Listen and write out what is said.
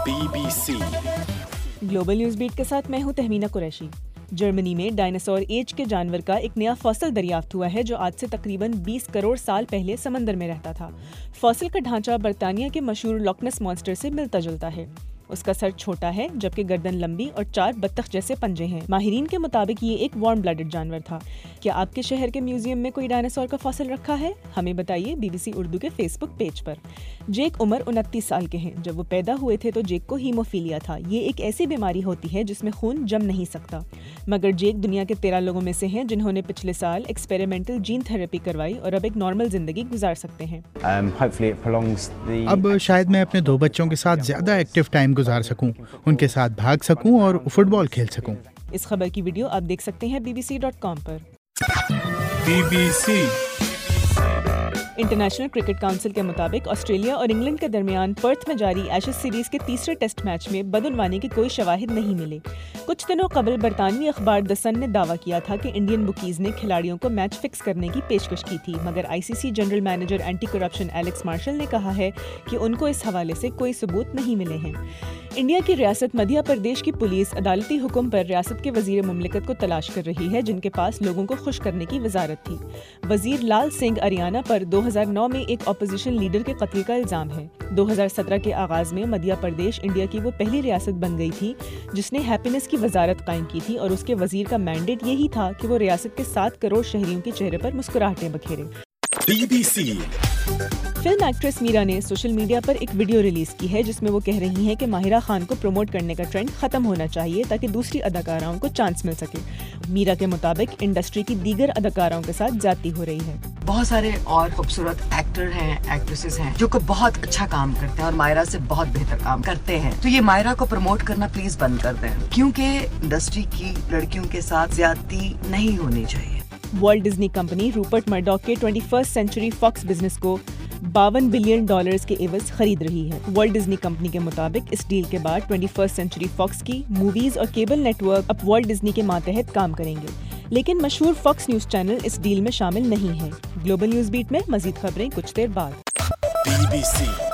BBC global news beat के साथ मैं हूं तहमीना कुरैशी। जर्मनी में डायनासोर एज के जानवर का एक नया फॉसिल दरियाफ्त हुआ है जो आज से तकरीबन 20 करोड़ साल पहले समंदर में रहता था। फॉसिल का ढांचा बर्तानिया के मशहूर लॉकनेस मॉन्स्टर से मिलता जुलता है। उसका सर छोटा है जबकि गर्दन लंबी और 4 बत्तख जैसे पंजे हैं। माहिरीन के मुताबिक ये एक वार्म ब्लडेड जानवर था। क्या आपके शहर के म्यूजियम में कोई डायनासोर का फॉसिल रखा है? हमें बताइए BBC उर्दू के फेसबुक पेज पर। जेक उमर 29 साल के हैं। जब वो पैदा हुए थे तो जेक को हीमोफीलिया था। ये एक ऐसी बीमारी होती है जिसमें खून जम नहीं सकता, मगर जेक दुनिया के 13 लोगों में से हैं जिन्होंने पिछले साल एक्सपेरिमेंटल जीन थेरेपी करवाई और अब एक नॉर्मल जिंदगी गुजार सकते हैं। अब शायद मैं अपने 2 बच्चों के साथ ज्यादा एक्टिव टाइम गुजार सकूं, उनके साथ भाग सकूं और फुटबॉल खेल सकूं। इस खबर की वीडियो आप देख सकते हैं bbc.com पर। BBC इंटरनेशनल क्रिकेट काउंसिल के मुताबिक ऑस्ट्रेलिया और इंग्लैंड के दरमियान पर्थ में जारी एशेज सीरीज के तीसरे टेस्ट मैच में बदउनवानी के कोई शवाहिद नहीं मिले। कुछ दिनों कबल बरतानवी अखबार द सन ने दावा किया था कि इंडियन बुकीज ने खिलाड़ियों को मैच फिक्स करने की पेशकश की थी, मगर ICC general manager anti corruption Alex Marshall ने कहा है कि उनको इस हवाले से कोई सबूत नहीं मिले हैं। इंडिया की रियासत मध्य प्रदेश की पुलिस अदालती हुक्म पर रियासत के वजीर मुमलिकत को तलाश कर रही है जिनके पास लोगों को खुश करने की वजारत थी। वजीर लाल सिंह अरियाना पर 2009 में एक अपोजिशन लीडर के कत्ल का इल्जाम है। 2017 के आगाज में मध्य प्रदेश इंडिया की वो पहली रियासत बन गई थी जिसने हैप्पीनेस की वजारत कायम की थी और उसके वजीर का मैंडेट यही था कि वो रियासत के 7 करोड़ शहरियों के चेहरे पर मुस्कुराहटें बखेरे। BBC फिल्म एक्ट्रेस मीरा ने सोशल मीडिया पर एक वीडियो रिलीज की है जिसमें वो कह रही हैं कि माहिरा खान को प्रमोट करने का ट्रेंड खत्म होना चाहिए ताकि दूसरी अदाकाराओं को चांस मिल सके। मीरा के मुताबिक इंडस्ट्री की दीगर अदाकाराओं के साथ ज्यादती हो रही है। बहुत सारे और खूबसूरत एक्टर हैं, एक्ट्रेसेस हैं जो बहुत अच्छा काम करते हैं और मायरा से बहुत बेहतर काम करते हैं, तो ये मायरा को प्रमोट करना प्लीज बंद कर दें, क्योंकि इंडस्ट्री की लड़कियों के साथ ज्यादती नहीं होनी चाहिए। Walt Disney company Rupert Murdoch के 21st सेंचुरी फॉक्स बिजनेस को $52 बिलियन के एवज खरीद रही है। वॉल्ट डिज्नी कंपनी के मुताबिक इस डील के बाद 21st सेंचुरी फॉक्स की मूवीज और केबल नेटवर्क अब वॉल्ट डिज्नी के मातहत काम करेंगे, लेकिन मशहूर फॉक्स न्यूज चैनल इस डील में शामिल नहीं है। ग्लोबल न्यूज बीट में मजीद खबरें कुछ देर बाद। BBC